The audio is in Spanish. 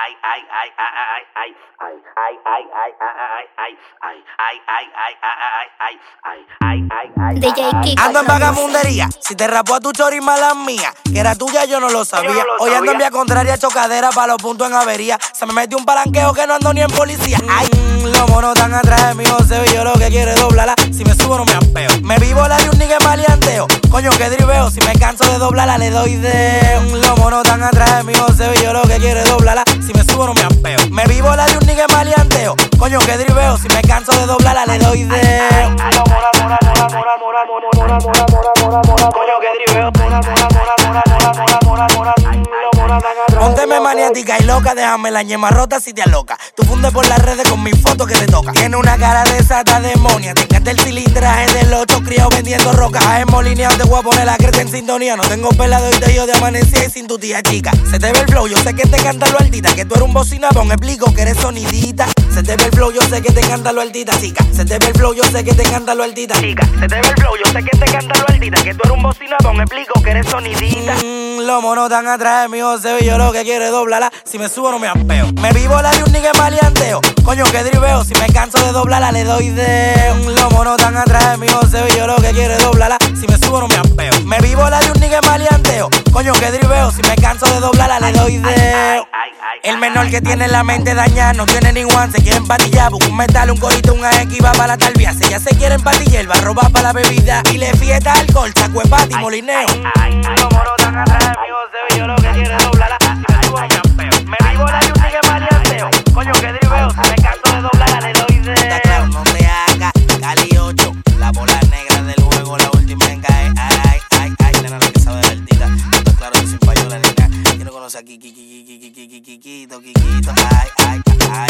Ando en vagamundería, si te rapó a tu chori mala mía, que era tuya yo no lo sabía. Hoy ando en vía contraria, chocadera pa' los puntos en avería. Se me metió un palanqueo que no ando ni en policía. Ay, los monos tan atrás de mi José yo lo que quiere doblarla. Si me subo no me ampeo. Me vivo la de un nigga maleanteo. Coño que driveo, si me canso de doblarla le doy de. Los monos tan atrás de mi José yo lo que quiere doblarla. Si me subo no me ampeo. Me vivo la de un nigga maleanteo. Coño que driveo, si me canso de doblarla le doy de. Coño que driveo. Pónteme maniática y loca, déjame la ñema rota si te aloca. Tú fundes por las redes con mis fotos que te toca. Tiene una cara de sata demonia. Te encanta el cilindraje del 8 criado vendiendo rocas. A hemolineado te voy a poner la creta en sintonía. No tengo pelado y te yo de amanecer sin tu tía chica. Se te ve el flow, yo sé que te encanta lo altita. Que tú eres un bocinabón, explico que eres sonidita. Se te ve el flow, yo sé que te encanta lo altita, chica. Se te ve el flow, yo sé que te encanta lo altita, chica. Se te ve el flow, yo sé que te encanta lo altita. Que tú eres un bocinabón, explico que eres sonidita. Los monos tan atrás de mi José yo lo que quiero es doblarla. Si me subo no me ampeo. Me vivo la de un nigga maleanteo. Coño que driveo, si me canso de doblarla le doy de. Los monos tan atrás de mi José yo lo que quiero es doblarla. Si me subo no me ampeo. Me vivo la de un nigga maleanteo. Coño que driveo, si me canso de doblarla le doy de. El menor que tiene la mente dañada no tiene ni one, se quiere empatillar. Busca un metal, un corito, un AX y va para la talvia. Si ella se quiere empatillar, va a robar para la bebida. Y le fiesta alcohol, saco empate y molineo. Los monos tan atrás de mi José yo lo que quiero es doblarla. Si me subo no me ampeo. Me vivo la de un nigga maleanteo. Coño que driveo, si me canso de doblarla le doy de. Está claro, no te hagas, Cali 8. La bola negra del juego, la última en caer. Nena, la que sabe de altita. Está claro, yo soy payola, nena. Yo no conozco a Kikito.